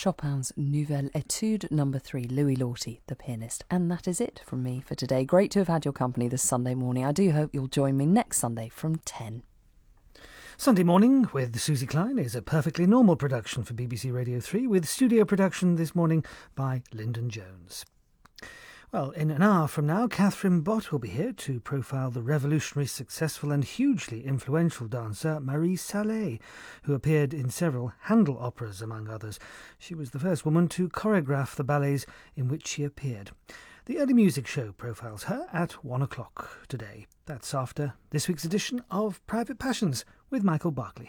Chopin's Nouvelle Étude No. 3, Louis Lorty, the pianist. And that is it from me for today. Great to have had your company this Sunday morning. I do hope you'll join me next Sunday from 10. Sunday Morning with Susie Klein is a perfectly normal production for BBC Radio 3 with studio production this morning by Lyndon Jones. Well, in an hour from now, Catherine Bott will be here to profile the revolutionary, successful and hugely influential dancer Marie Salé, who appeared in several Handel operas, among others. She was the first woman to choreograph the ballets in which she appeared. The Early Music Show profiles her at 1 o'clock today. That's after this week's edition of Private Passions with Michael Barclay.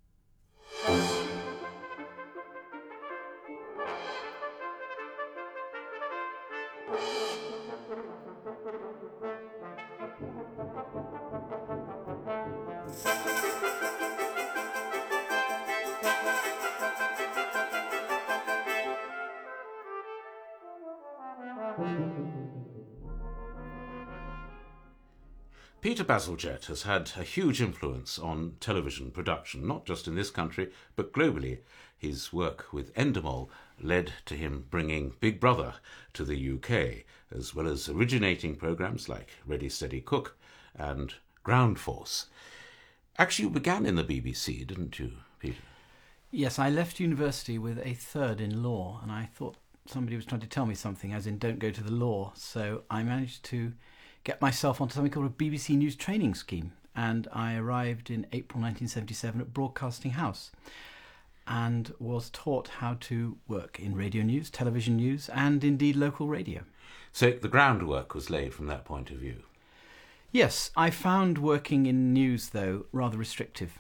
Peter Bazalgette has had a huge influence on television production, not just in this country, but globally. His work with Endemol led to him bringing Big Brother to the UK, as well as originating programmes like Ready Steady Cook and Ground Force. Actually, you began in the BBC, didn't you, Peter? Yes, I left university with a third in law, and I thought somebody was trying to tell me something, as in don't go to the law. So I managed to get myself onto something called a BBC News training scheme, and I arrived in April 1977 at Broadcasting House and was taught how to work in radio news, television news, and indeed local radio. So the groundwork was laid from that point of view. Yes, I found working in news, though, rather restrictive.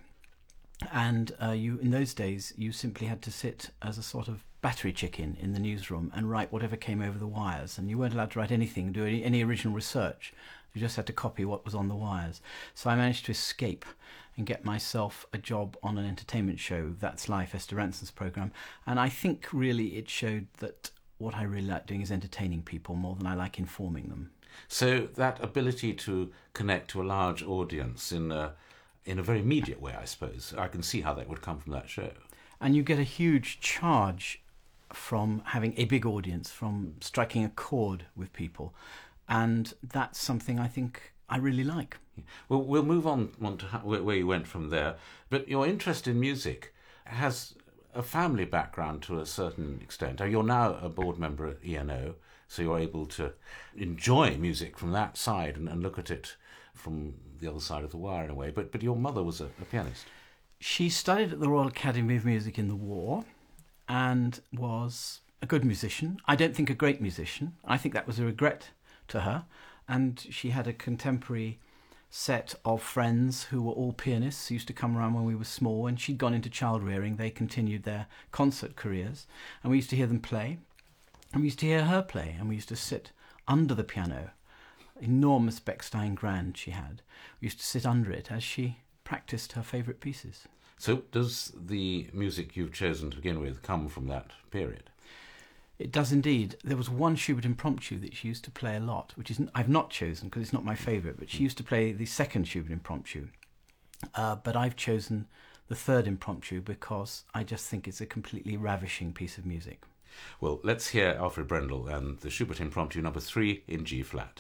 And in those days, you simply had to sit as a sort of battery chicken in the newsroom and write whatever came over the wires. And you weren't allowed to write anything, do any original research. You just had to copy what was on the wires. So I managed to escape and get myself a job on an entertainment show, That's Life, Esther Ranson's programme. And I think really it showed that what I really like doing is entertaining people more than I like informing them. So that ability to connect to a large audience in a very immediate way, I suppose. I can see how that would come from that show. And you get a huge charge from having a big audience, from striking a chord with people. And that's something I think I really like. Well, we'll move on to where you went from there. But your interest in music has a family background to a certain extent. You're now a board member at ENO, so you're able to enjoy music from that side and look at it from the other side of the wire in a way. But your mother was a pianist. She studied at the Royal Academy of Music in the war and was a good musician. I don't think a great musician. I think that was a regret to her. And she had a contemporary set of friends who were all pianists who used to come around when we were small, and she'd gone into child rearing. They continued their concert careers, and we used to hear them play, and we used to hear her play, and we used to sit under the piano. Enormous Bechstein Grand she had. We used to sit under it as she practiced her favourite pieces. So does the music you've chosen to begin with come from that period? It does indeed. There was one Schubert Impromptu that she used to play a lot, which I've not chosen because it's not my favourite, but she used to play the second Schubert Impromptu. But I've chosen the third Impromptu because I just think it's a completely ravishing piece of music. Well, let's hear Alfred Brendel and the Schubert Impromptu No. 3 in G-flat.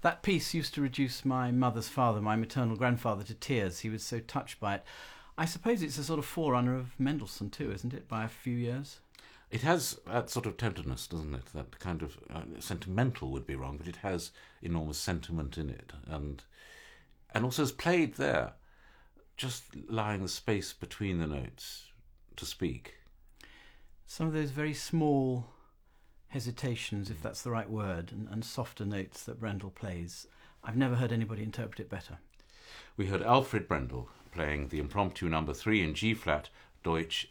That piece used to reduce my mother's father, my maternal grandfather, to tears. He was so touched by it. I suppose it's a sort of forerunner of Mendelssohn too, isn't it, by a few years? It has that sort of tenderness, doesn't it? That kind of sentimental would be wrong, but it has enormous sentiment in it, and also is played there, just allowing the space between the notes to speak. Some of those very small hesitations, if that's the right word, and softer notes that Brendel plays, I've never heard anybody interpret it better. We heard Alfred Brendel playing the Impromptu No. 3 in G-flat, Deutsch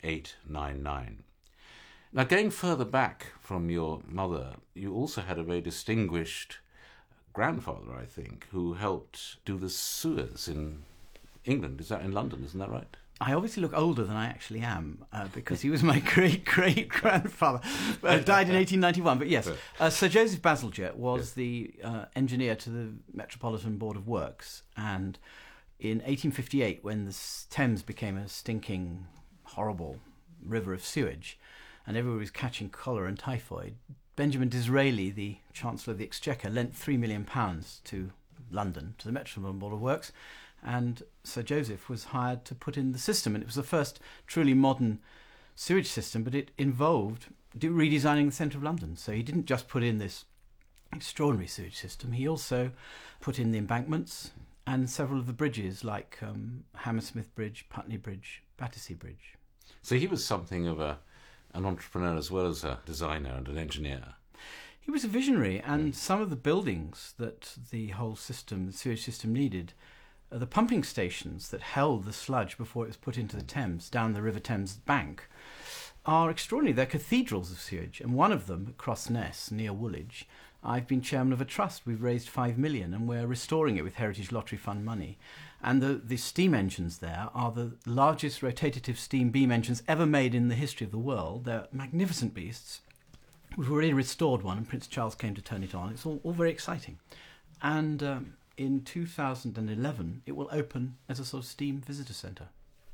899. Now, going further back from your mother, you also had a very distinguished grandfather, I think, who helped do the sewers in England. Is that in London? Isn't that right? I obviously look older than I actually am, because he was my great-great-grandfather. Died in 1891, but yes. Sir Joseph Bazalgette was the engineer to the Metropolitan Board of Works, and in 1858, when the Thames became a stinking, horrible river of sewage, and everybody was catching cholera and typhoid, Benjamin Disraeli, the Chancellor of the Exchequer, lent £3 million to London, to the Metropolitan Board of Works, and Sir Joseph was hired to put in the system. And it was the first truly modern sewage system, but it involved redesigning the centre of London. So he didn't just put in this extraordinary sewage system, he also put in the embankments and several of the bridges, like Hammersmith Bridge, Putney Bridge, Battersea Bridge. So he was something of an entrepreneur as well as a designer and an engineer. He was a visionary, and some of the buildings that the whole system, the sewage system, needed, the pumping stations that held the sludge before it was put into the Thames, down the River Thames bank, are extraordinary. They're cathedrals of sewage, and one of them, at Crossness, near Woolwich, I've been chairman of a trust. We've raised £5 million, and we're restoring it with Heritage Lottery Fund money. And the steam engines there are the largest rotative steam beam engines ever made in the history of the world. They're magnificent beasts. We've already restored one, and Prince Charles came to turn it on. It's all very exciting. And in 2011, it will open as a sort of steam visitor centre.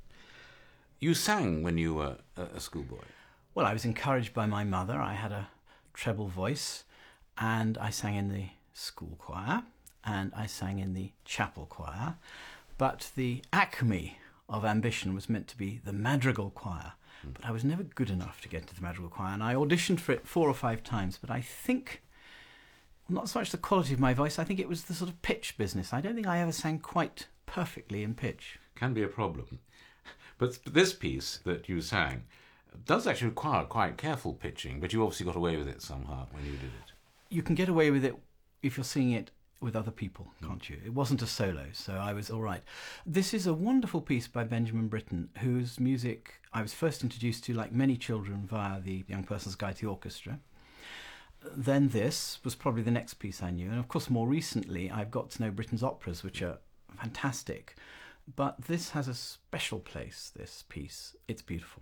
You sang when you were a schoolboy? Well, I was encouraged by my mother. I had a treble voice, and I sang in the school choir, and I sang in the chapel choir. But the acme of ambition was meant to be the madrigal choir. But I was never good enough to get into the madrigal choir, and I auditioned for it 4 or 5 times, but I think not so much the quality of my voice, I think it was the sort of pitch business. I don't think I ever sang quite perfectly in pitch. Can be a problem. But this piece that you sang does actually require quite careful pitching, but you obviously got away with it somehow when you did it. You can get away with it if you're singing it with other people, can't you? It wasn't a solo, so I was all right. This is a wonderful piece by Benjamin Britten, whose music I was first introduced to, like many children, via the Young Person's Guide to the Orchestra. Then this was probably the next piece I knew. And of course, more recently, I've got to know Britten's operas, which are fantastic. But this has a special place, this piece. It's beautiful.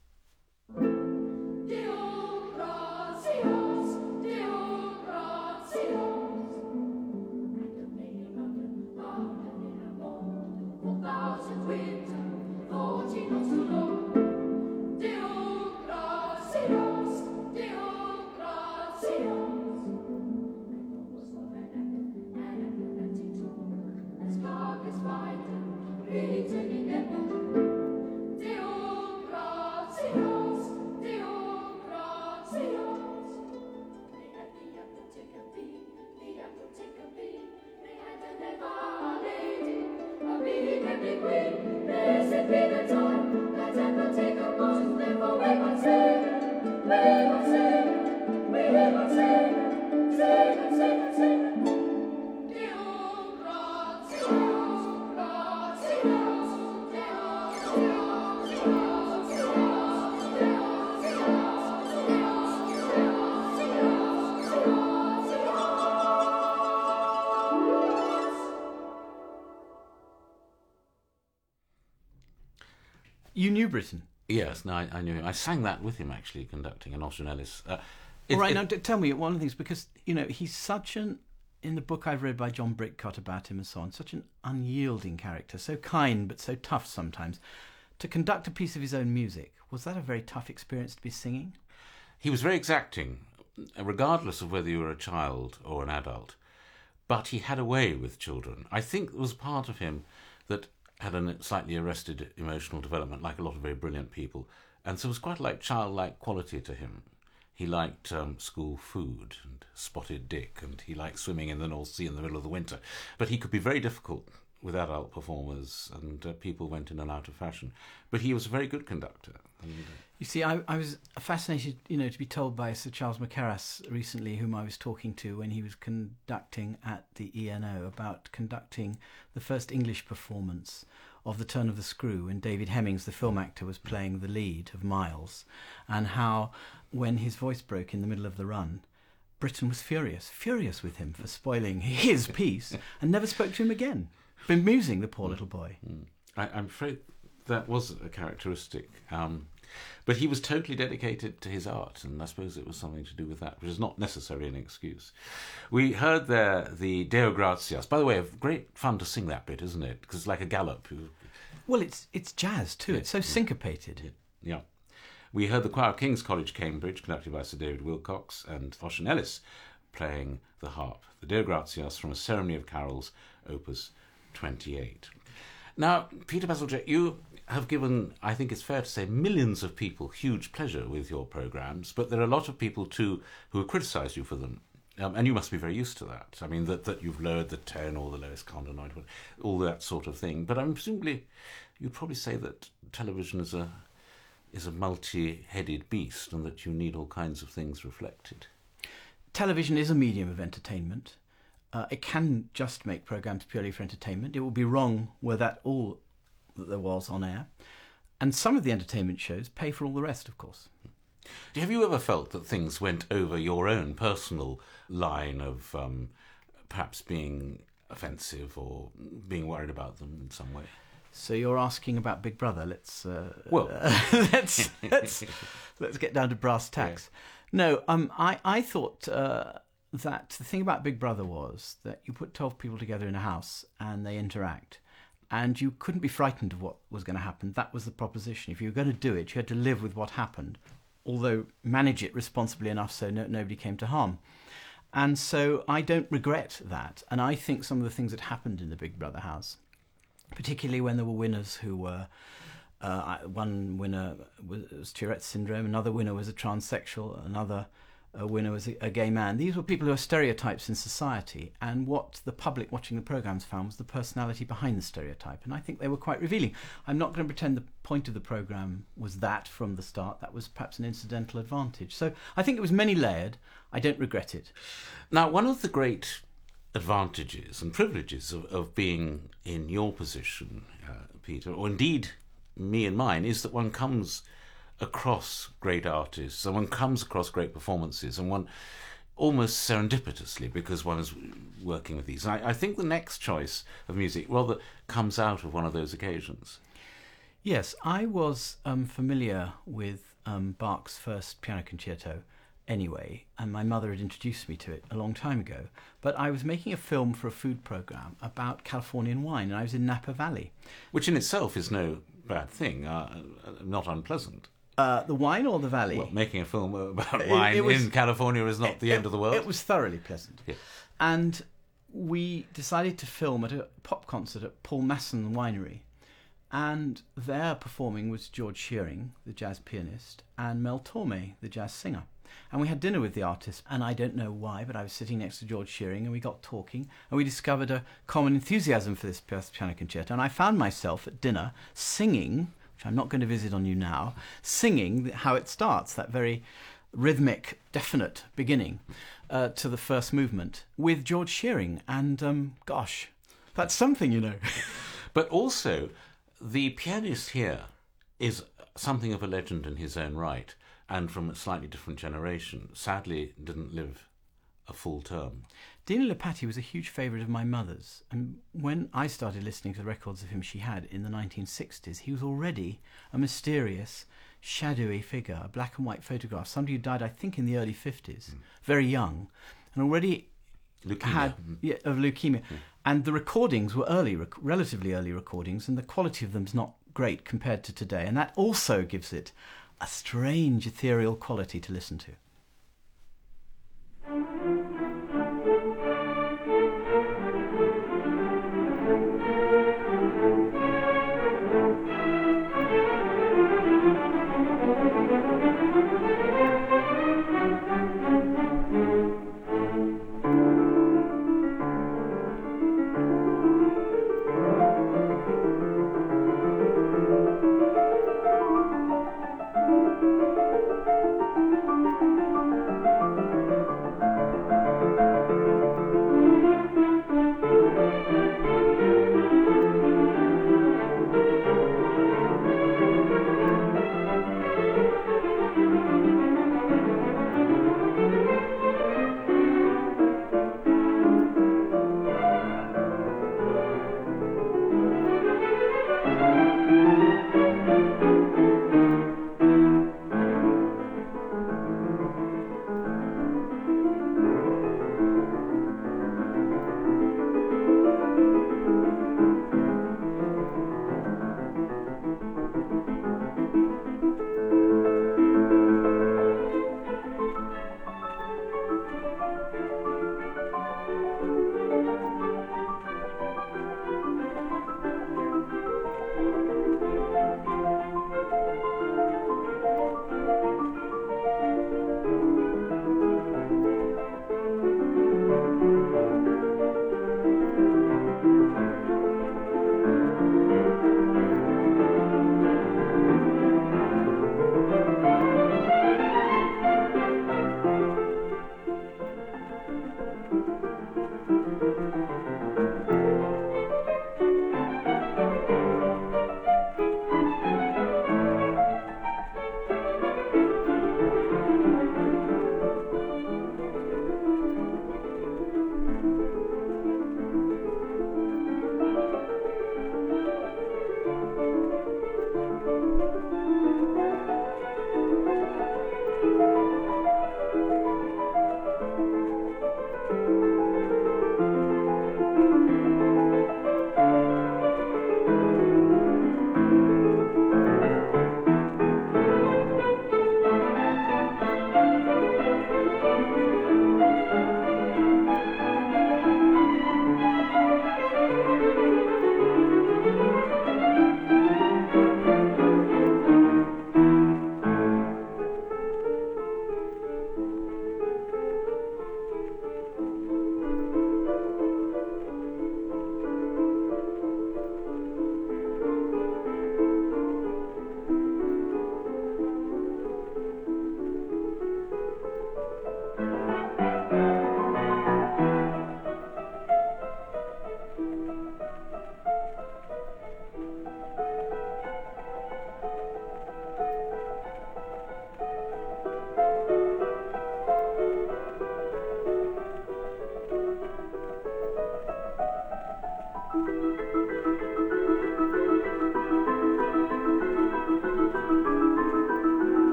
You knew Britten? Yes, no, I knew him. I sang that with him, actually, conducting an Austrian Ellis. All right, now tell me one of the things, because, you know, he's such an, in the book I've read by John Brickcott about him and so on, such an unyielding character, so kind but so tough sometimes. To conduct a piece of his own music, was that a very tough experience to be singing? He was very exacting, regardless of whether you were a child or an adult. but he had a way with children. I think there was part of him that had a slightly arrested emotional development, like a lot of very brilliant people, and so it was quite like childlike quality to him. He liked school food and Spotted Dick, and he liked swimming in the North Sea in the middle of the winter. But he could be very difficult with adult performers, and people went in and out of fashion. But he was a very good conductor. And, you see, I was fascinated, to be told by Sir Charles Mackerras recently, whom I was talking to when he was conducting at the ENO, about conducting the first English performance of The Turn of the Screw, when David Hemmings, the film actor, was playing the lead of Miles, and how, when his voice broke in the middle of the run, Britain was furious with him for spoiling his piece, and never spoke to him again, bemusing the poor little boy. I'm afraid that was a characteristic. But he was totally dedicated to his art, and I suppose it was something to do with that, which is not necessarily an excuse. We heard there the Deo Gratias. By the way, great fun to sing that bit, isn't it? Because it's like a gallop. Well, it's jazz too. Yeah. It's so syncopated. Yeah. We heard the choir of King's College, Cambridge, conducted by Sir David Wilcox, and Ossian Ellis playing the harp. The Deo Gratias from A Ceremony of Carols, Opus 28. Now, Peter Bazalgette, you have given, I think it's fair to say, millions of people huge pleasure with your programmes, but there are a lot of people too who have criticised you for them. And you must be very used to that. I mean, that you've lowered the tone or the lowest content, all that sort of thing. But presumably you'd probably say that television is a multi-headed beast, and that you need all kinds of things reflected. Television is a medium of entertainment. It can just make programmes purely for entertainment. It would be wrong were that all that there was on air. And some of the entertainment shows pay for all the rest, of course. Have you ever felt that things went over your own personal line of perhaps being offensive or being worried about them in some way? So you're asking about Big Brother. Let's get down to brass tacks. Yeah. No, I thought that the thing about Big Brother was that you put 12 people together in a house and they interact, and you couldn't be frightened of what was going to happen. That was the proposition. If you were going to do it, you had to live with what happened, although manage it responsibly enough so nobody came to harm. And so I don't regret that. And I think some of the things that happened in the Big Brother house, particularly when there were winners who were, one winner was Tourette's syndrome, another winner was a transsexual, another winner was a gay man. These were people who are stereotypes in society, and what the public watching the programmes found was the personality behind the stereotype, and I think they were quite revealing. I'm not going to pretend the point of the programme was that from the start. That was perhaps an incidental advantage. So I think it was many-layered. I don't regret it. Now, one of the great advantages and privileges of being in your position, Peter, or indeed me and mine, is that one comes across great artists and one comes across great performances, and one almost serendipitously, because one is working with these. And I think the next choice of music rather comes out of one of those occasions. Yes, I was familiar with Bach's first piano concerto anyway, and my mother had introduced me to it a long time ago. But I was making a film for a food programme about Californian wine, and I was in Napa Valley. Which in itself is no bad thing, not unpleasant. The wine or the valley? Well, making a film about wine in California is not the end of the world. It was thoroughly pleasant. Yeah. And we decided to film at a pop concert at Paul Masson Winery. And there performing was George Shearing, the jazz pianist, and Mel Torme, the jazz singer. And we had dinner with the artist, and I don't know why, but I was sitting next to George Shearing, and we got talking, and we discovered a common enthusiasm for this piano concerto. And I found myself at dinner singing, which I'm not going to visit on you now, singing how it starts, that very rhythmic, definite beginning to the first movement with George Shearing. And gosh, that's something, you know. But also, the pianist here is something of a legend in his own right, and from a slightly different generation. Sadly, didn't live a full term. Dino Lipatti was a huge favourite of my mother's, and when I started listening to the records of him she had in the 1960s, he was already a mysterious, shadowy figure, a black and white photograph, somebody who died, I think, in the early 50s, very young, and already had of leukemia. And the recordings were relatively early recordings, and the quality of them is not great compared to today, and that also gives it a strange ethereal quality to listen to.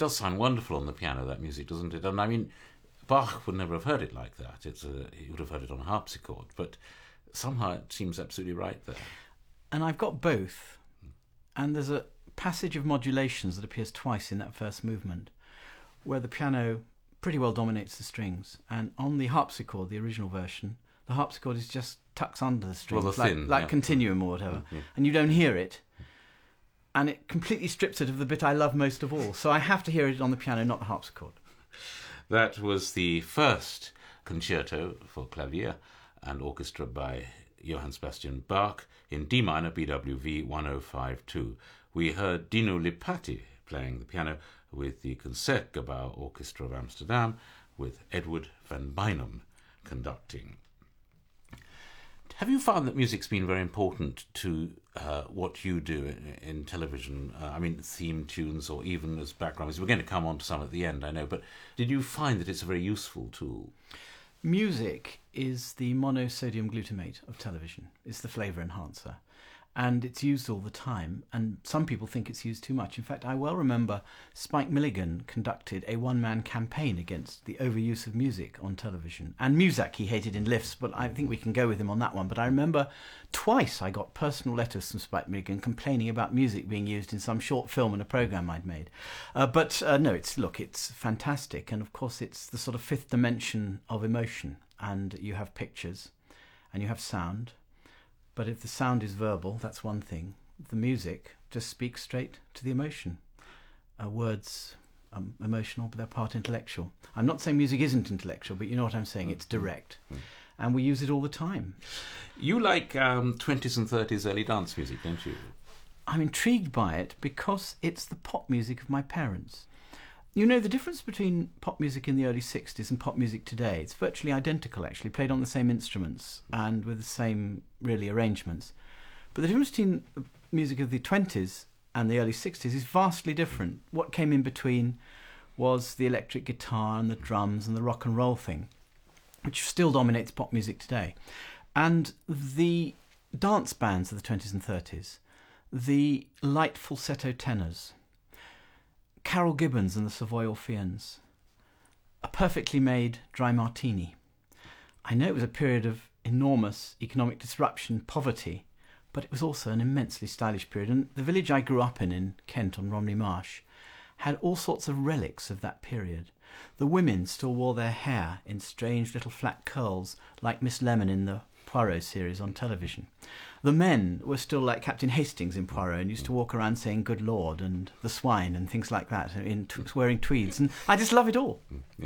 does sound wonderful on the piano, that music, doesn't it? And I mean, Bach would never have heard it like that. He would have heard it on a harpsichord, but somehow it seems absolutely right there. And I've got both. And there's a passage of modulations that appears twice in that first movement, where the piano pretty well dominates the strings. And on the harpsichord, the original version, the harpsichord is just tucks under the strings, well, thin, like continuum or whatever. Yeah. And you don't hear it. And it completely strips it of the bit I love most of all. So I have to hear it on the piano, not the harpsichord. That was the first concerto for clavier and orchestra by Johann Sebastian Bach in D minor, BWV 1052. We heard Dino Lipatti playing the piano with the Concertgebouw Orchestra of Amsterdam, with Edward van Beinum conducting. Have you found that music's been very important to what you do in television? I mean, theme tunes or even as background music. We're going to come on to some at the end, I know, but did you find that it's a very useful tool? Music is the monosodium glutamate of television. It's the flavour enhancer. And it's used all the time, and some people think it's used too much. In fact, I well remember Spike Milligan conducted a one-man campaign against the overuse of music on television. And Muzak he hated in lifts, but I think we can go with him on that one. But I remember twice I got personal letters from Spike Milligan complaining about music being used in some short film in a programme I'd made. But no, it's fantastic. And of course, it's the sort of fifth dimension of emotion. And you have pictures, and you have sound. But if the sound is verbal, that's one thing. The music just speaks straight to the emotion. Words are emotional, but they're part intellectual. I'm not saying music isn't intellectual, but you know what I'm saying. It's direct. And we use it all the time. You like 20s and 30s early dance music, don't you? I'm intrigued by it because it's the pop music of my parents. You know, the difference between pop music in the early 60s and pop music today, it's virtually identical, actually, played on the same instruments and with the same, really, arrangements. But the difference between the music of the 20s and the early 60s is vastly different. What came in between was the electric guitar and the drums and the rock and roll thing, which still dominates pop music today. And the dance bands of the 20s and 30s, the light falsetto tenors, Carol Gibbons and the Savoy Orpheans, a perfectly made dry martini. I know it was a period of enormous economic disruption, poverty, but it was also an immensely stylish period. And the village I grew up in Kent on Romney Marsh, had all sorts of relics of that period. The women still wore their hair in strange little flat curls, like Miss Lemon in the Poirot series on television. The men were still like Captain Hastings in Poirot and used to walk around saying "Good Lord" and "the swine" and things like that, wearing tweeds. And I just love it all.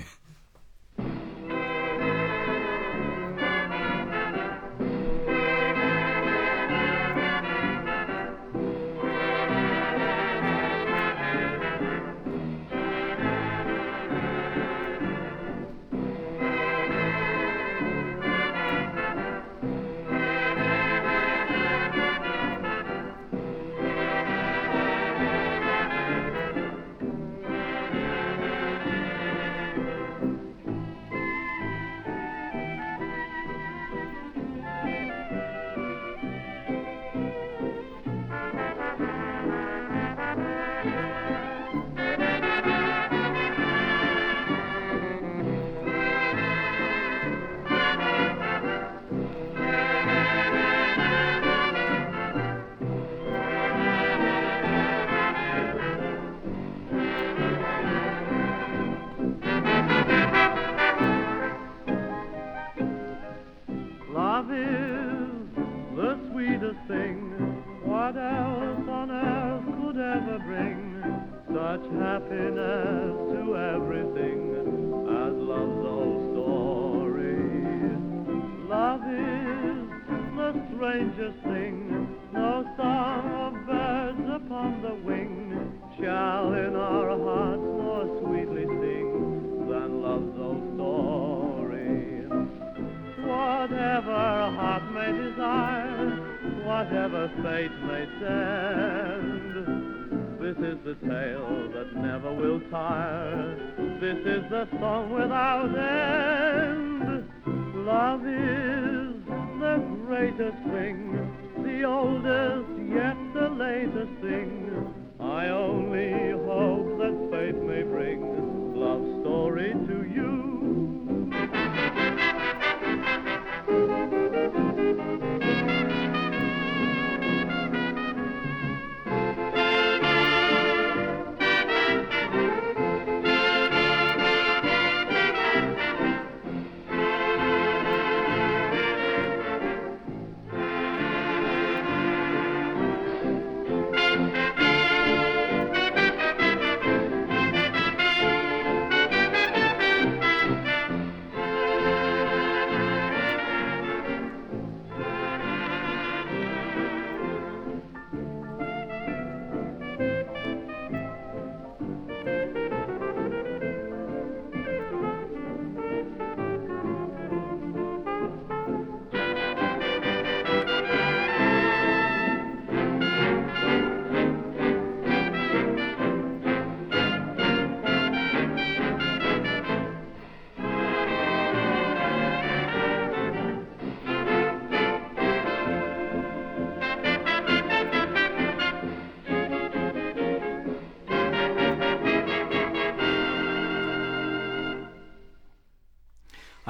Love is the sweetest thing. What else on earth could ever bring such happiness to everything as love's old story? Love is the strangest thing. No song of birds upon the wing shall in our hearts more sweetly sing than love's old story. Whatever heart may desire, whatever fate may send, this is the tale that never will tire. This is the song without end. Love is the greatest thing, the oldest yet the latest thing. I only hope that fate may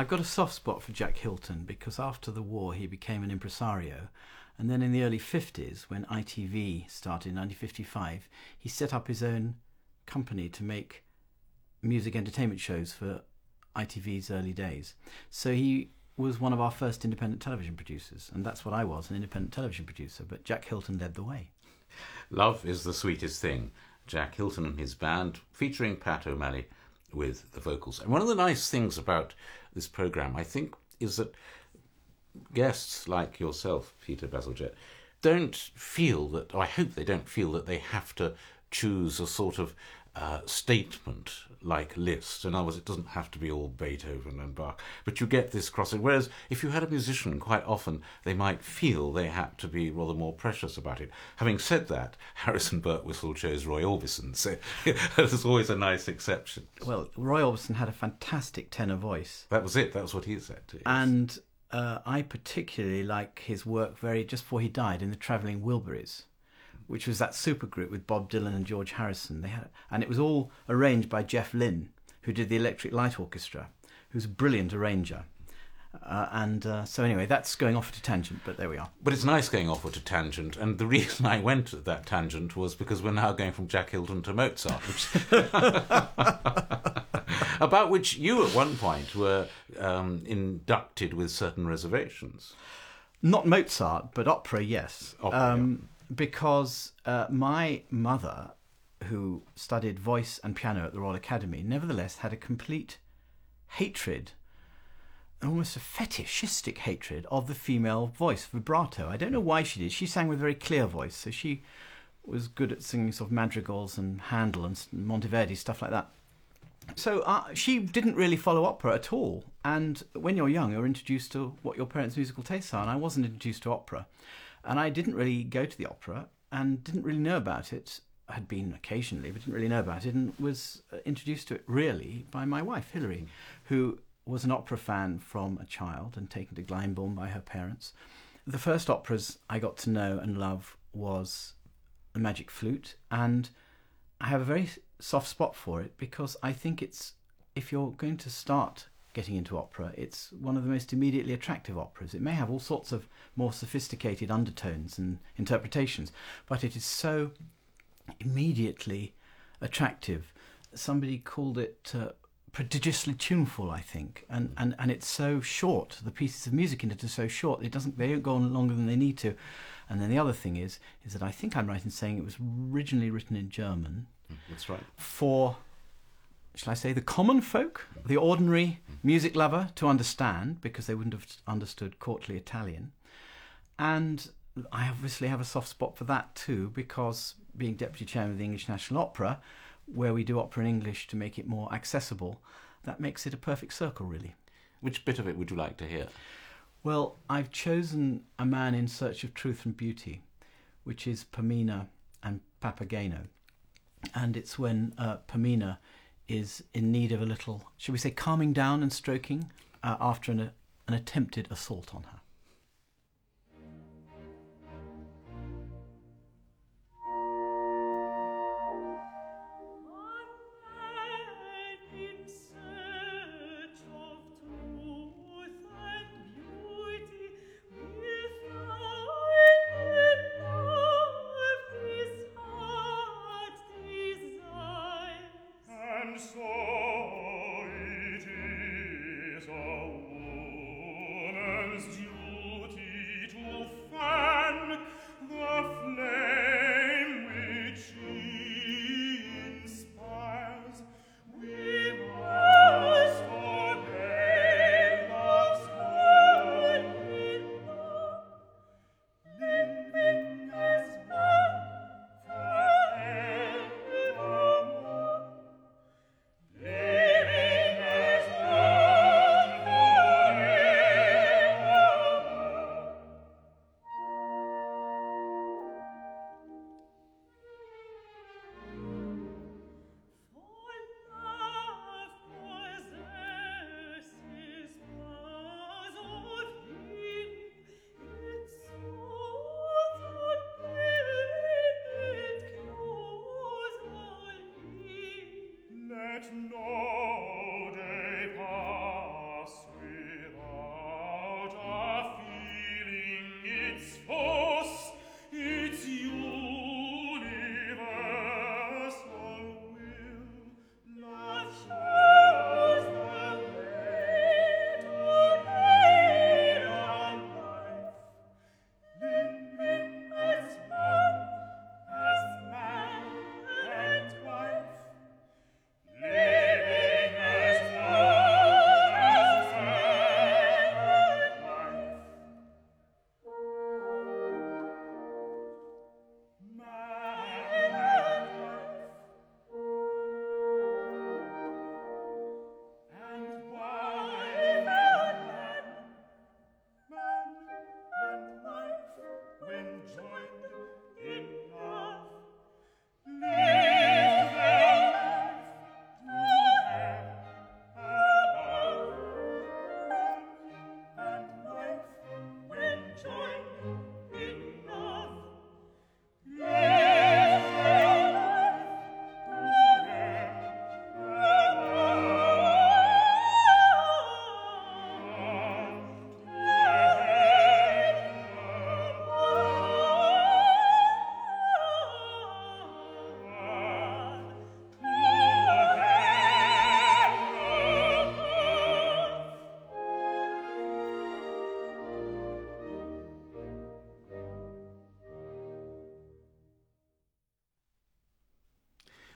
I've got a soft spot for Jack Hilton because after the war he became an impresario, and then in the early 50s, when ITV started in 1955, he set up his own company to make music entertainment shows for ITV's early days. So he was one of our first independent television producers, and that's what I was, an independent television producer, but Jack Hilton led the way. Love is the Sweetest Thing. Jack Hilton and his band, featuring Pat O'Malley with the vocals. And one of the nice things about this programme, I think, is that guests like yourself, Peter Bazalgette, don't feel that, or I hope they don't feel that they have to choose a sort of statement-like list. In other words, it doesn't have to be all Beethoven and Bach, but you get this crossing. Whereas if you had a musician, quite often they might feel they had to be rather more precious about it. Having said that, Harrison Birtwistle chose Roy Orbison, so there's always a nice exception. Well, Roy Orbison had a fantastic tenor voice. That was it. That was what he said. Yes. And I particularly like his work just before he died in the Travelling Wilburys, which was that supergroup with Bob Dylan and George Harrison. And it was all arranged by Jeff Lynne, who did the Electric Light Orchestra, who's a brilliant arranger. So anyway, that's going off at a tangent, but there we are. But it's nice going off at a tangent, and the reason I went at that tangent was because we're now going from Jack Hilton to Mozart, about which you at one point were inducted with certain reservations. Not Mozart, but opera, yes. Opera, yeah. Because my mother, who studied voice and piano at the Royal Academy, nevertheless had a complete hatred, almost a fetishistic hatred of the female voice, vibrato. I don't know why she did. She sang with a very clear voice, so she was good at singing sort of madrigals and Handel and Monteverdi, stuff like that. So she didn't really follow opera at all. And when you're young, you're introduced to what your parents' musical tastes are, and I wasn't introduced to opera. And I didn't really go to the opera and didn't really know about it. I had been occasionally, but didn't really know about it, and was introduced to it really by my wife, Hilary, who was an opera fan from a child and taken to Glyndebourne by her parents. The first operas I got to know and love was The Magic Flute, and I have a very soft spot for it because I think it's, if you're going to start getting into opera, it's one of the most immediately attractive operas. It may have all sorts of more sophisticated undertones and interpretations, but it is so immediately attractive. Somebody called it prodigiously tuneful, I think, and it's so short. The pieces of music in it are so short. They don't go on longer than they need to. And then the other thing is that I think I'm right in saying it was originally written in German. That's right. For, shall I say, the common folk, the ordinary music lover to understand, because they wouldn't have understood courtly Italian. And I obviously have a soft spot for that too, because being deputy chairman of the English National Opera, where we do opera in English to make it more accessible, that makes it a perfect circle, really. Which bit of it would you like to hear? Well, I've chosen A Man in Search of Truth and Beauty, which is Pamina and Papageno. And it's when Pamina is in need of a little, shall we say, calming down and stroking after an attempted assault on her.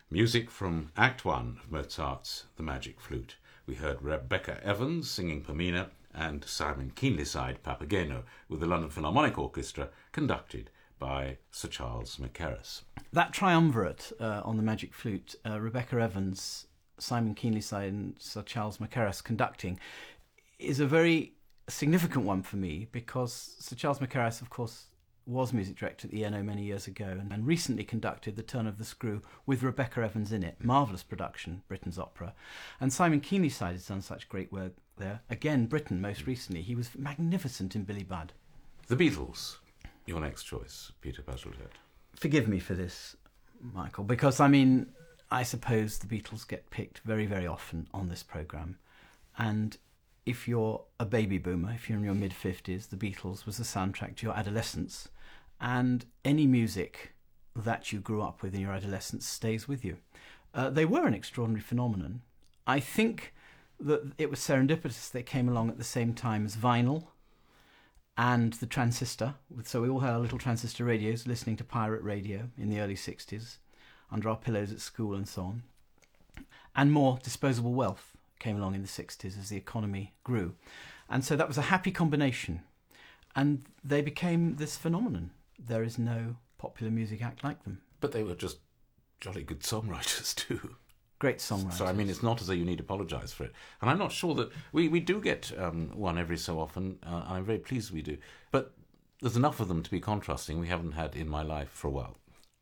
Music from Act 1 of Mozart's The Magic Flute. We heard Rebecca Evans singing Pamina and Simon Keenlyside Papageno with the London Philharmonic Orchestra, conducted by Sir Charles Mackerras. That triumvirate on the Magic Flute, Rebecca Evans, Simon Keenlyside and Sir Charles Mackerras conducting, is a very significant one for me, because Sir Charles Mackerras, of course, was music director at the ENO many years ago and recently conducted The Turn of the Screw with Rebecca Evans in it. Marvellous production, Britain's opera. And Simon Keenlyside has done such great work there. Again, Britain most recently. He was magnificent in Billy Budd. The Beatles, your next choice, Peter Bazalgette. Forgive me for this, Michael, because, I suppose the Beatles get picked very, very often on this programme. And if you're a baby boomer, if you're in your mid-50s, the Beatles was the soundtrack to your adolescence. And any music that you grew up with in your adolescence stays with you. They were an extraordinary phenomenon. I think that it was serendipitous they came along at the same time as vinyl and the transistor. So we all had our little transistor radios listening to pirate radio in the early 60s, under our pillows at school and so on. And more disposable wealth came along in the 60s as the economy grew. And so that was a happy combination. And they became this phenomenon. There is no popular music act like them. But they were just jolly good songwriters too. Great songwriters. So, it's not as though you need to apologise for it. And I'm not sure that... We do get one every so often. I'm very pleased we do. But there's enough of them to be contrasting we haven't had in my life for a while.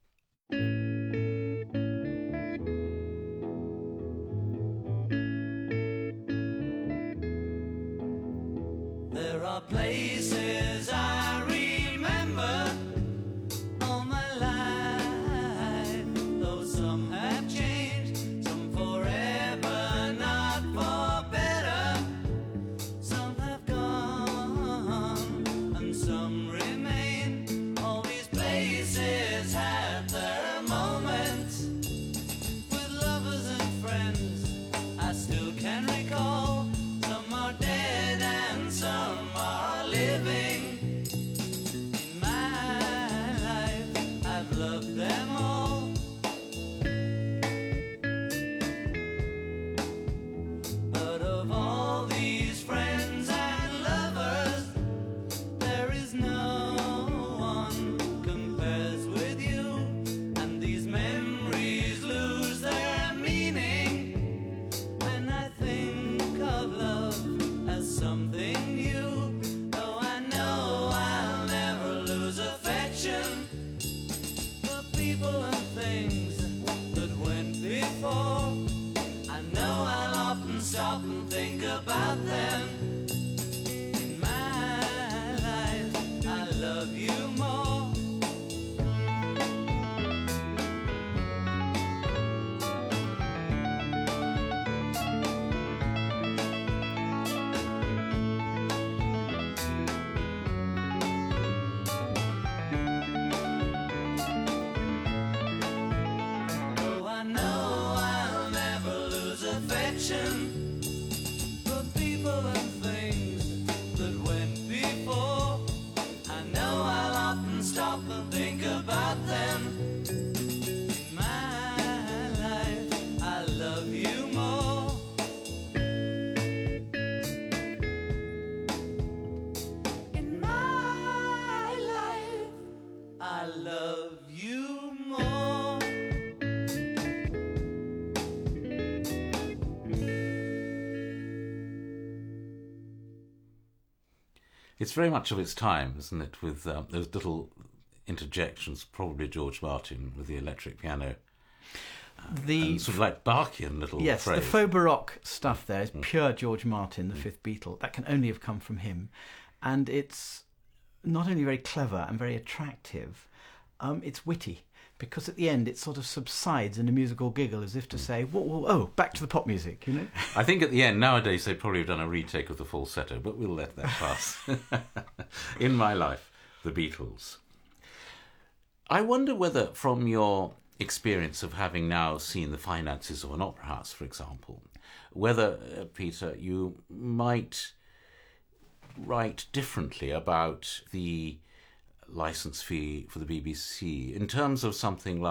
There are places I remember all my life, though some have changed, some forever, not for better. Some have gone and some remain. All these places have their moments with lovers and friends I still can recall. Some are dead and some are living. In my life, I've loved them all. But of all these friends and lovers, there is no one compares with you. And these memories lose their meaning when I think of love as something new. Though I know I'll never lose affection for people and things that went before. I know I'll often stop and think about them. In my life, I love you more. Though I know I'll never lose affection for people and things that went before. I know I'll often stop and think about them. In my life, I love you more. In my life, I love you more. It's very much of its time, isn't it, with those little interjections, probably George Martin with the electric piano. And sort of like Bachian little Yes, phrase. the faux baroque stuff there is pure George Martin, the fifth Beatle. That can only have come from him. And it's not only very clever and very attractive, it's witty. Because at the end it sort of subsides in a musical giggle as if to say, whoa, whoa, oh, back to the pop music, you know? I think at the end, nowadays, they probably have done a retake of the falsetto, but we'll let that pass. In my life, the Beatles. I wonder whether, from your experience of having now seen the finances of an opera house, for example, whether, Peter, you might write differently about the licence fee for the BBC in terms of something like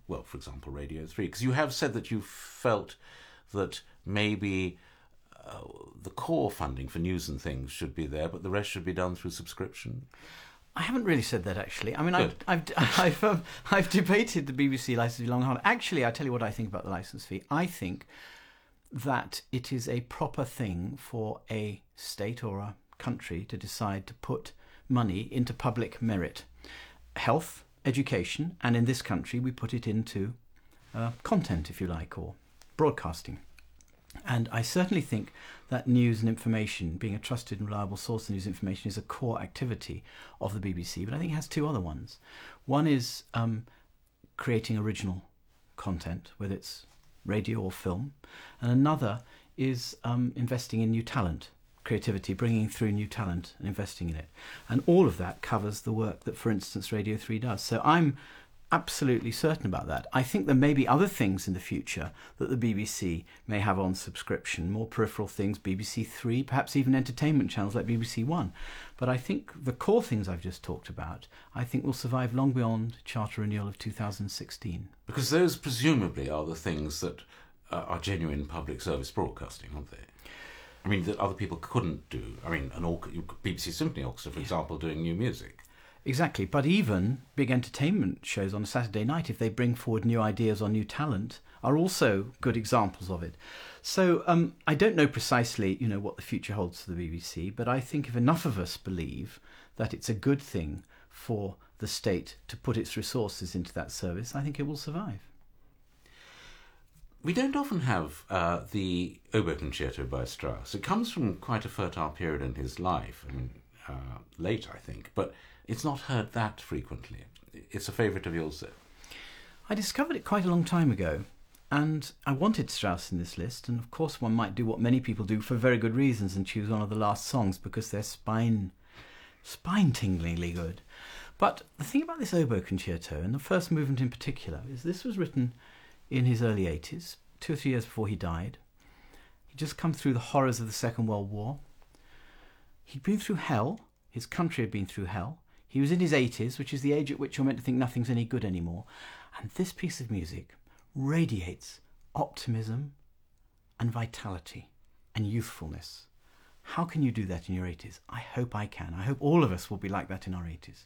well, for example, Radio 3? Because you have said that you felt that maybe the core funding for news and things should be there, but the rest should be done through subscription. I haven't really said that, actually. I mean, Good. I've debated the BBC licence fee long and hard. Actually, I tell you what I think about the licence fee. I think that it is a proper thing for a state or a country to decide to put money into public merit. Health, education, and in this country we put it into content, if you like, or broadcasting. And I certainly think that news and information, being a trusted and reliable source of news and information, is a core activity of the BBC. But I think it has two other ones. One is creating original content, whether it's radio or film. And another is investing in new talent, creativity, bringing through new talent and investing in it. And all of that covers the work that, for instance, Radio 3 does. So I'm absolutely certain about that. I think there may be other things in the future that the BBC may have on subscription, more peripheral things, BBC 3, perhaps even entertainment channels like BBC 1. But I think the core things I've just talked about, I think will survive long beyond Charter renewal of 2016. Because those presumably are the things that are genuine public service broadcasting, aren't they? I mean, that other people couldn't do. I mean, BBC Symphony Orchestra, for example, doing new music. Exactly, but even big entertainment shows on a Saturday night, if they bring forward new ideas or new talent, are also good examples of it. So I don't know precisely, what the future holds for the BBC, but I think if enough of us believe that it's a good thing for the state to put its resources into that service, I think it will survive. We don't often have the Oboe Concerto by Strauss. It comes from quite a fertile period in his life. I mean, late, I think, but it's not heard that frequently. It's a favourite of yours, though. I discovered it quite a long time ago, and I wanted Strauss in this list, and of course one might do what many people do for very good reasons and choose one of the last songs because they're spine-tinglingly good. But the thing about this Oboe Concerto, and the first movement in particular, is this was written in his early 80s, 2 or 3 years before he died. He'd just come through the horrors of the Second World War. He'd been through hell. His country had been through hell. He was in his 80s, which is the age at which you're meant to think nothing's any good anymore. And this piece of music radiates optimism and vitality and youthfulness. How can you do that in your 80s? I hope I can. I hope all of us will be like that in our 80s.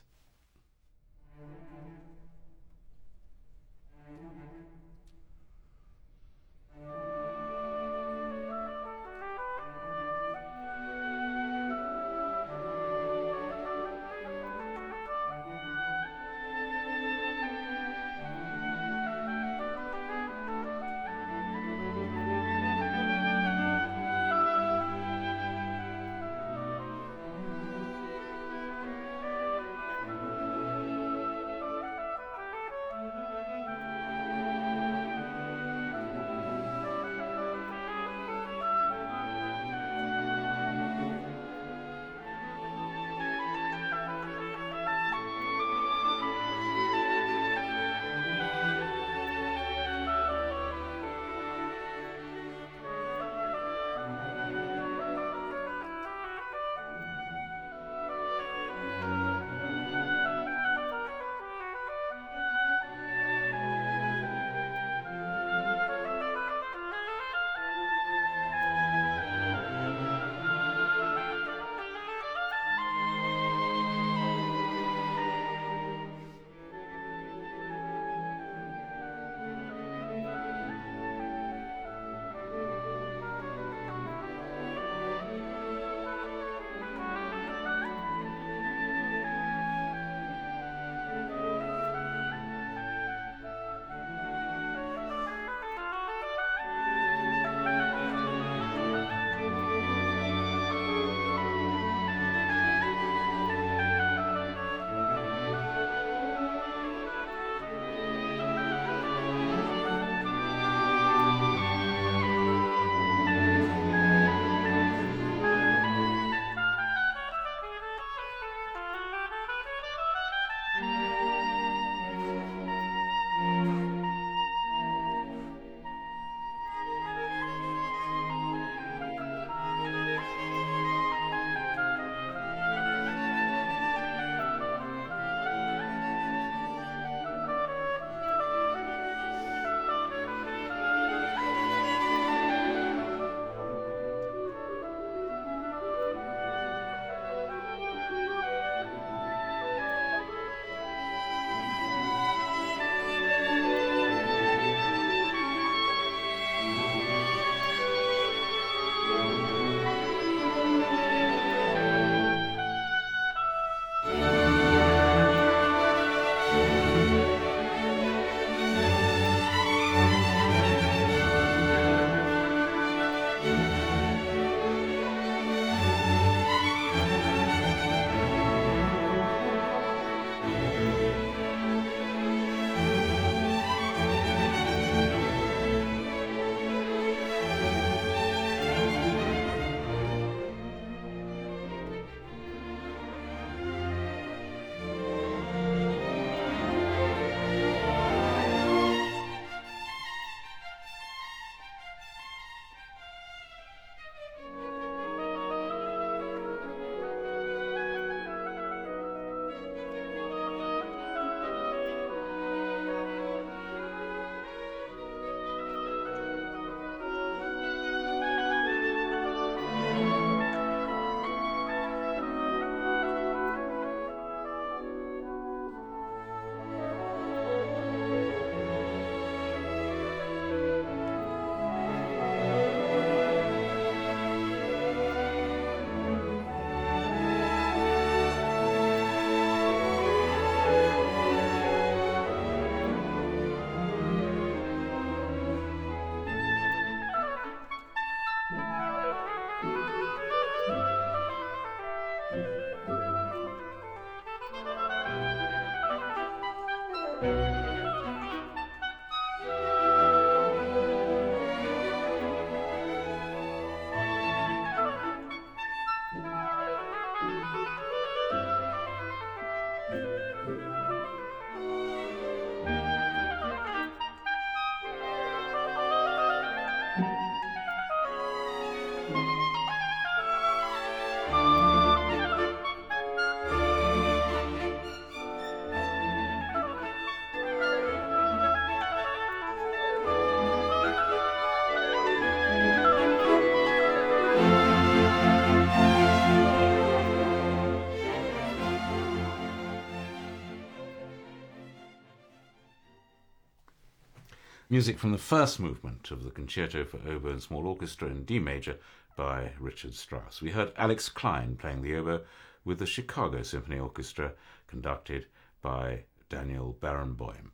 Music from the first movement of the Concerto for Oboe and Small Orchestra in D major by Richard Strauss. We heard Alex Klein playing the oboe with the Chicago Symphony Orchestra, conducted by Daniel Barenboim.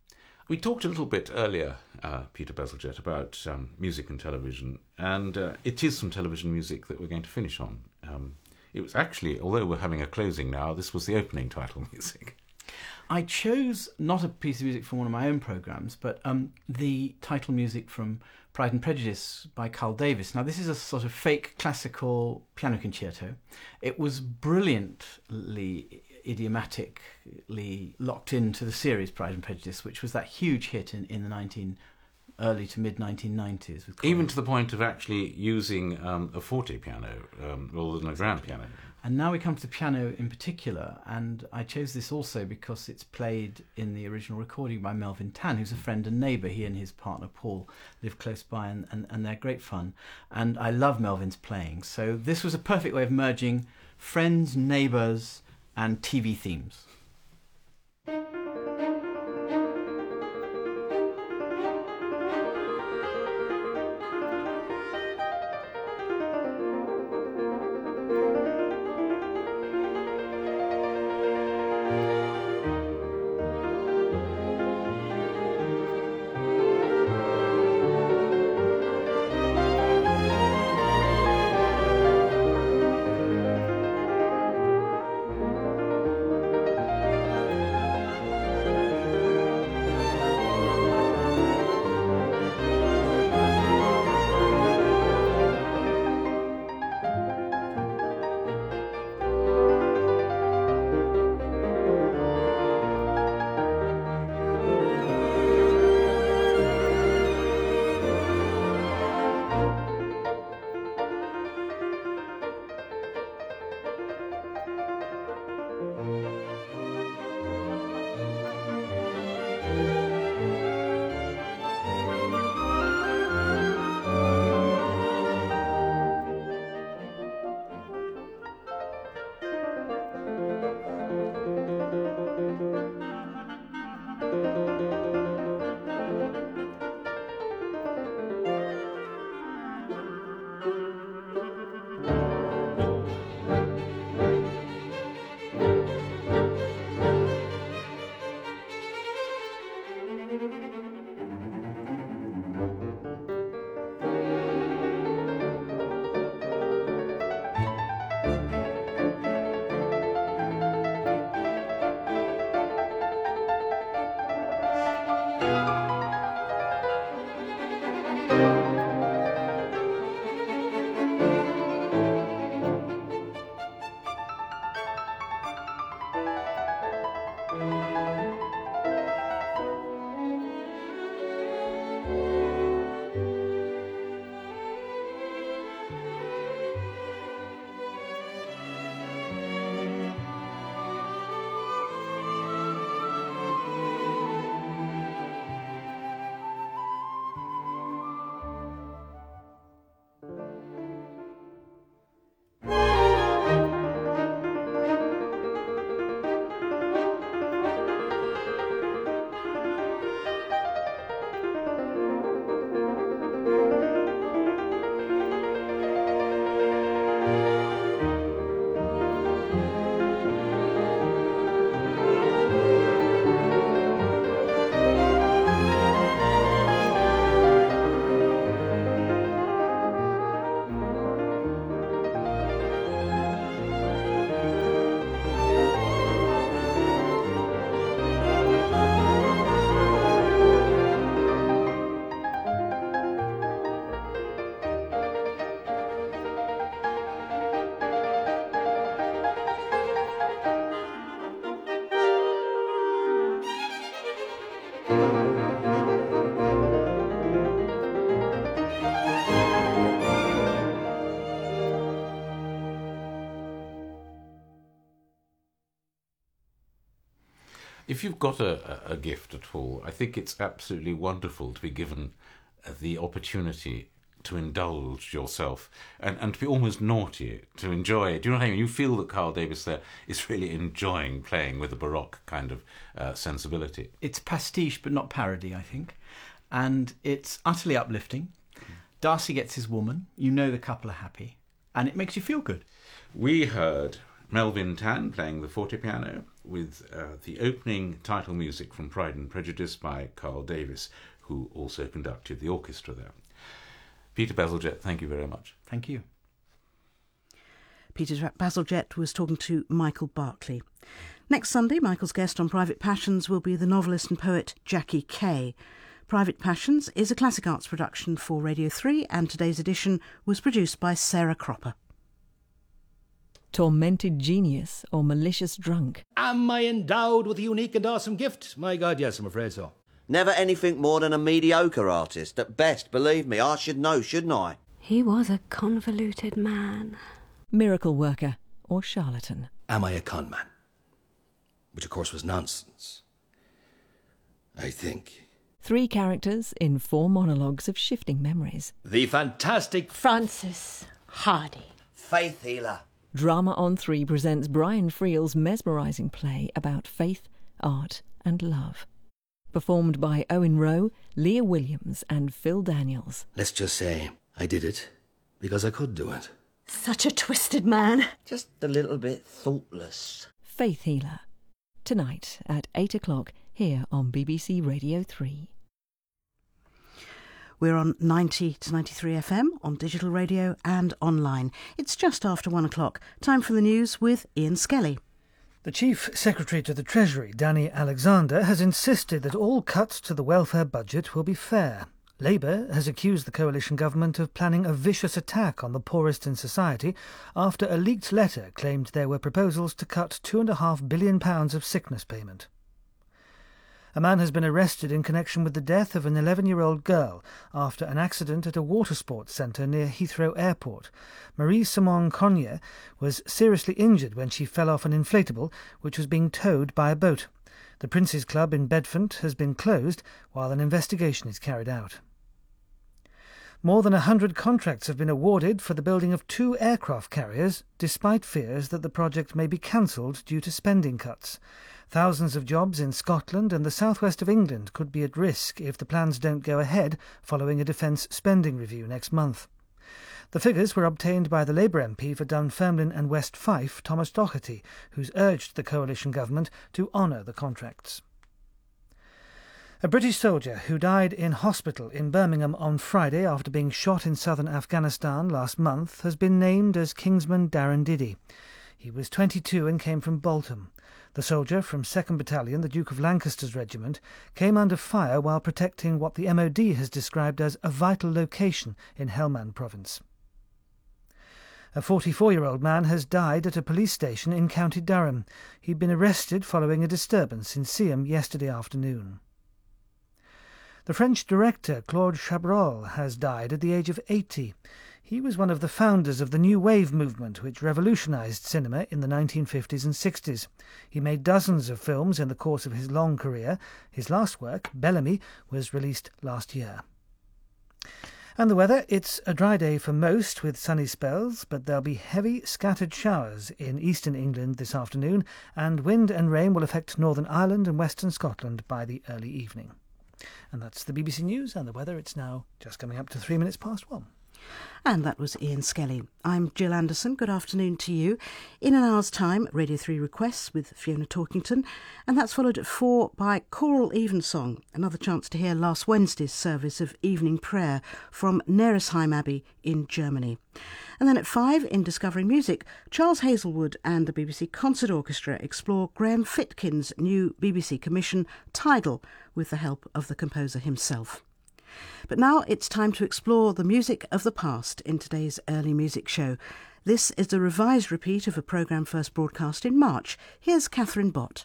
We talked a little bit earlier, Peter Bazalgette, about music and television, and it is some television music that we're going to finish on. It was actually, although we're having a closing now, this was the opening title music. I chose not a piece of music from one of my own programmes, but the title music from Pride and Prejudice by Carl Davis. Now, this is a sort of fake classical piano concerto. It was brilliantly, idiomatically locked into the series Pride and Prejudice, which was that huge hit in the early to mid-1990s. Even to the point of actually using a forte piano rather than a grand piano. And now we come to the piano in particular, and I chose this also because it's played in the original recording by Melvin Tan, who's a friend and neighbour. He and his partner Paul live close by, and they're great fun. And I love Melvin's playing. So this was a perfect way of merging friends, neighbours, and TV themes. If you've got a gift at all, I think it's absolutely wonderful to be given the opportunity to indulge yourself and to be almost naughty, to enjoy it. Do you know what I mean? You feel that Carl Davis there is really enjoying playing with a Baroque kind of sensibility. It's pastiche but not parody, I think. And it's utterly uplifting. Darcy gets his woman. You know the couple are happy. And it makes you feel good. We heard Melvin Tan playing the fortepiano with the opening title music from Pride and Prejudice by Carl Davis, who also conducted the orchestra there. Peter Bazalgette, thank you very much. Thank you. Peter Bazalgette was talking to Michael Barclay. Next Sunday, Michael's guest on Private Passions will be the novelist and poet Jackie Kay. Private Passions is a classic arts production for Radio 3, and today's edition was produced by Sarah Cropper. Tormented genius or malicious drunk? Am I endowed with a unique and awesome gift? My God, yes, I'm afraid so. Never anything more than a mediocre artist. At best, believe me, I should know, shouldn't I? He was a convoluted man. Miracle worker or charlatan? Am I a con man? Which, of course, was nonsense. I think. 3 characters in 4 monologues of shifting memories. The fantastic Francis Hardy. Faith healer. Drama on 3 presents Brian Friel's mesmerising play about faith, art and love. Performed by Owen Rowe, Leah Williams and Phil Daniels. Let's just say I did it because I could do it. Such a twisted man. Just a little bit thoughtless. Faith Healer. Tonight at 8 o'clock here on BBC Radio 3. We're on 90 to 93 FM, on digital radio and online. It's just after 1 o'clock. Time for the news with Ian Skelly. The Chief Secretary to the Treasury, Danny Alexander, has insisted that all cuts to the welfare budget will be fair. Labour has accused the coalition government of planning a vicious attack on the poorest in society after a leaked letter claimed there were proposals to cut £2.5 billion of sickness payment. A man has been arrested in connection with the death of an 11-year-old girl after an accident at a water sports centre near Heathrow Airport. Marie-Simone Cognier was seriously injured when she fell off an inflatable which was being towed by a boat. The Prince's Club in Bedfont has been closed while an investigation is carried out. More than 100 contracts have been awarded for the building of 2 aircraft carriers, despite fears that the project may be cancelled due to spending cuts. Thousands of jobs in Scotland and the southwest of England could be at risk if the plans don't go ahead following a defence spending review next month. The figures were obtained by the Labour MP for Dunfermline and West Fife, Thomas Doherty, who's urged the coalition government to honour the contracts. A British soldier who died in hospital in Birmingham on Friday after being shot in southern Afghanistan last month has been named as Kingsman Darren Diddy. He was 22 and came from Bolton. The soldier from 2nd Battalion, the Duke of Lancaster's regiment, came under fire while protecting what the MOD has described as a vital location in Helmand province. A 44-year-old man has died at a police station in County Durham. He'd been arrested following a disturbance in Seaham yesterday afternoon. The French director Claude Chabrol has died at the age of 80. He was one of the founders of the New Wave movement, which revolutionised cinema in the 1950s and 60s. He made dozens of films in the course of his long career. His last work, Bellamy, was released last year. And the weather, it's a dry day for most with sunny spells, but there'll be heavy scattered showers in eastern England this afternoon, and wind and rain will affect Northern Ireland and western Scotland by the early evening. And that's the BBC News and the weather. It's now just coming up to 3 minutes past 1. And that was Ian Skelly. I'm Jill Anderson. Good afternoon to you. In an hour's time, Radio 3 Requests with Fiona Torkington, and that's followed at 4 by Choral Evensong, another chance to hear last Wednesday's service of evening prayer from Neresheim Abbey in Germany. And then at 5, in Discovering Music, Charles Hazelwood and the BBC Concert Orchestra explore Graham Fitkin's new BBC commission, Tidal, with the help of the composer himself. But now it's time to explore the music of the past in today's early music show. This is a revised repeat of a programme first broadcast in March. Here's Catherine Bott.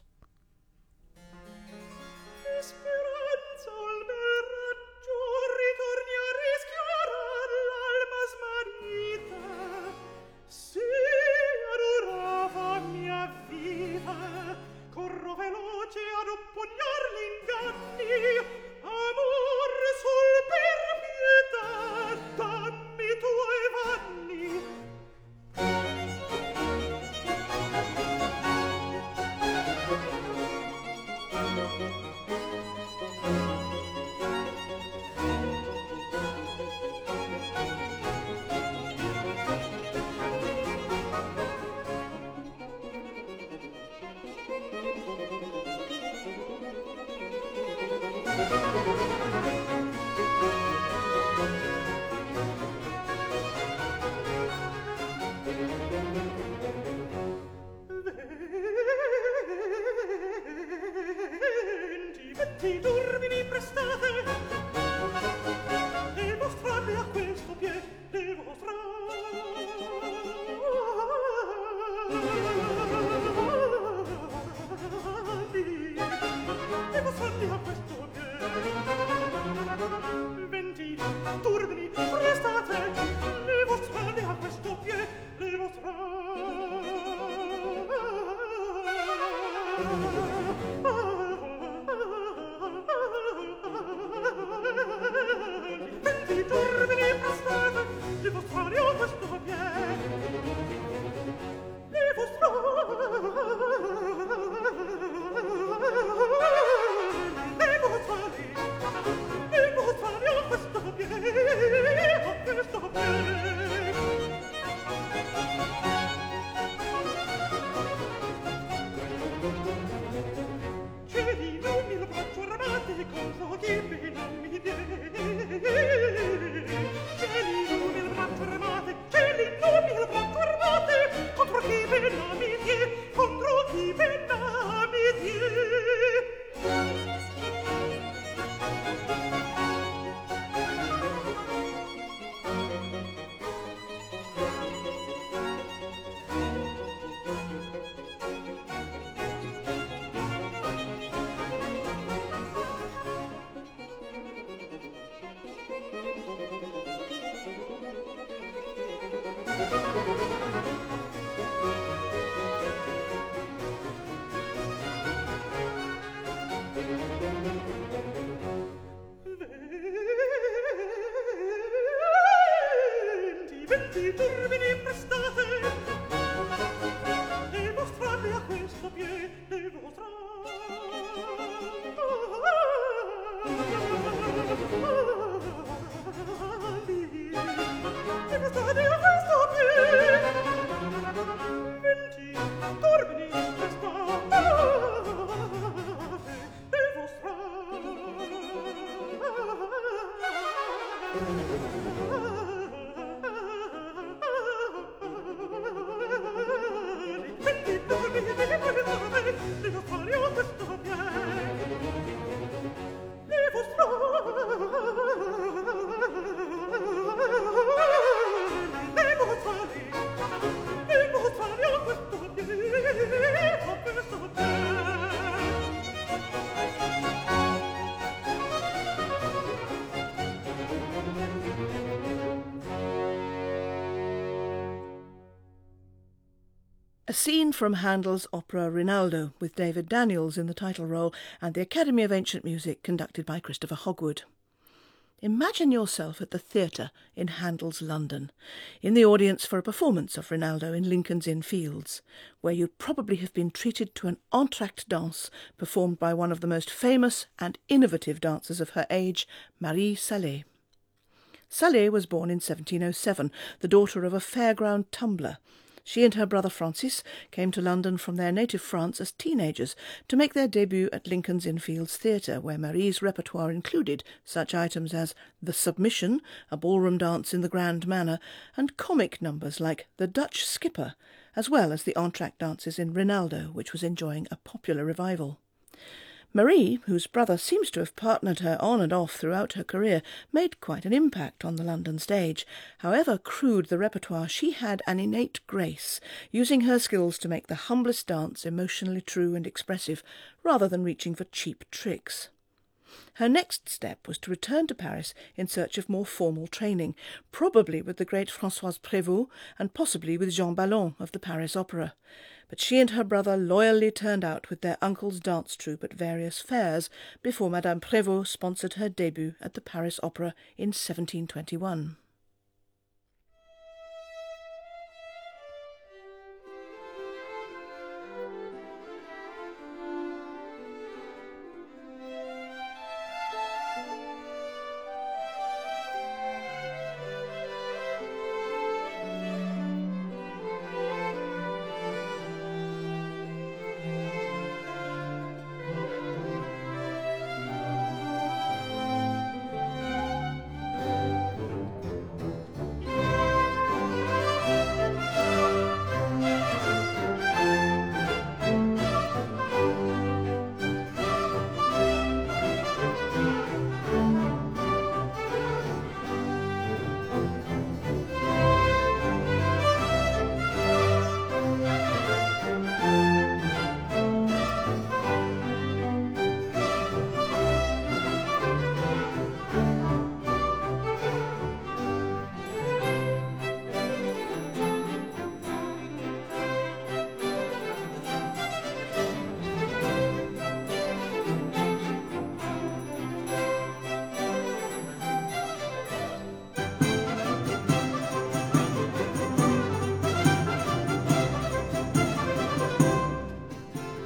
Corro veloce ad un 20 turbini prestate e mostrarli a questo piede vostra. E mostrarli a questo piede 20 turbini prestate e mostrarli a questo piede vostra. A scene from Handel's opera Rinaldo, with David Daniels in the title role and the Academy of Ancient Music conducted by Christopher Hogwood. Imagine yourself at the theatre in Handel's London, in the audience for a performance of Rinaldo in Lincoln's Inn Fields, where you'd probably have been treated to an entr'acte dance performed by one of the most famous and innovative dancers of her age, Marie Salé. Salé was born in 1707, the daughter of a fairground tumbler. She and her brother Francis came to London from their native France as teenagers to make their debut at Lincoln's Inn Fields Theatre, where Marie's repertoire included such items as The Submission, a ballroom dance in the grand manner, and comic numbers like The Dutch Skipper, as well as the entr'acte dances in Rinaldo, which was enjoying a popular revival. Marie, whose brother seems to have partnered her on and off throughout her career, made quite an impact on the London stage. However crude the repertoire, she had an innate grace, using her skills to make the humblest dance emotionally true and expressive, rather than reaching for cheap tricks. Her next step was to return to Paris in search of more formal training, probably with the great Françoise Prévost and possibly with Jean Ballon of the Paris Opera. But she and her brother loyally turned out with their uncle's dance troupe at various fairs before Madame Prévost sponsored her debut at the Paris Opera in 1721.